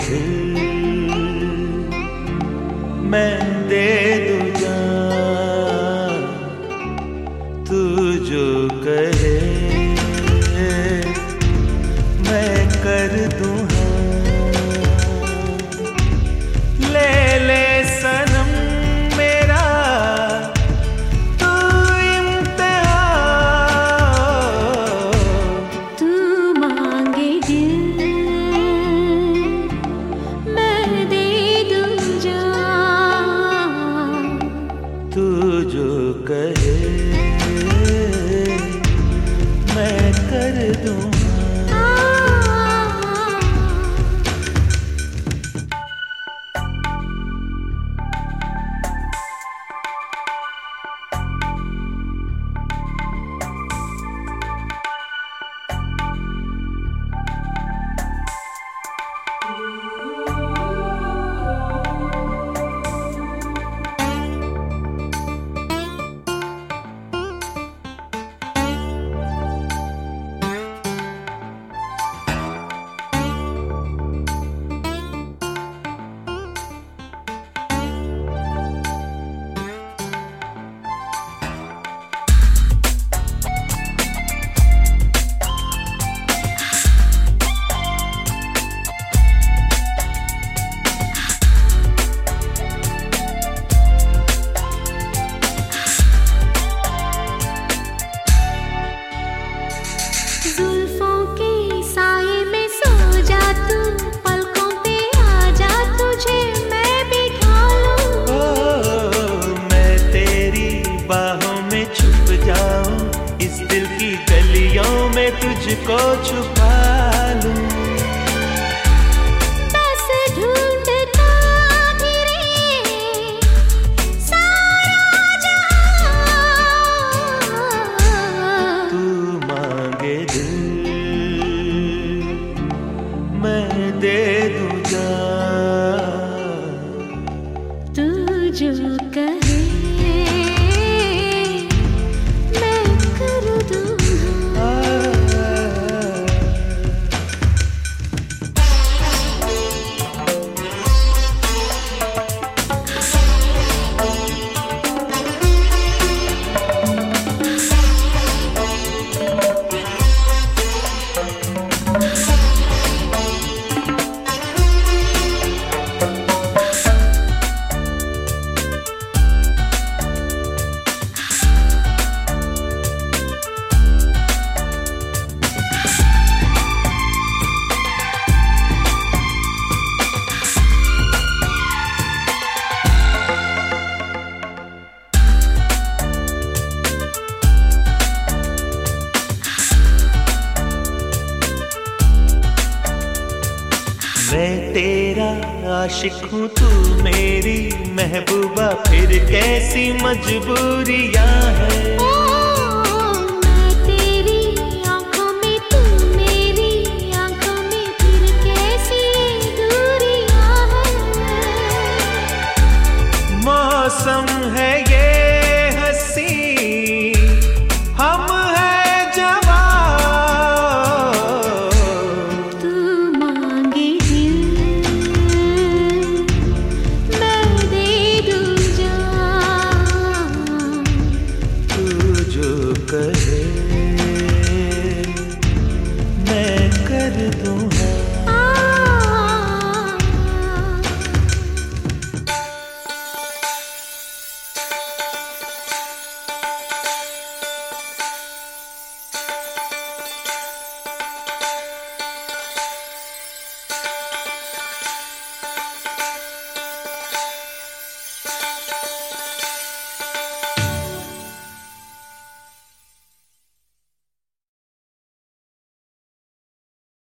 दिल मैं दे दूं जान, तू जो कहे मैं कर दूं हाँ। ले ले सनम मेरा तू इम्तिहान, तू मांगे दिल मैं दे दूं जान, तू जो कहे मैं कर दूं हाँ। जुल्फों के साए में सो जा तू, पलकों पे आ जा तुझे मैं बिठा लूं। ओ, मैं तेरी बाहों में छुप जाऊं, इस दिल की गलियों में तुझको छुपा लूं। बस ढूंढता फिरे सारा जहां, तू मांगे दिल मैं दे दूं जान, तू जो कहे मैं कर दूं हाँ। मैं तेरा आशिक हूँ तू मेरी महबूबा, फिर कैसी मजबूरियाँ हैं। ओ, मैं तेरी आंखों में तू मेरी आंखों में, फिर कैसी दूरियां हैं। मौसम है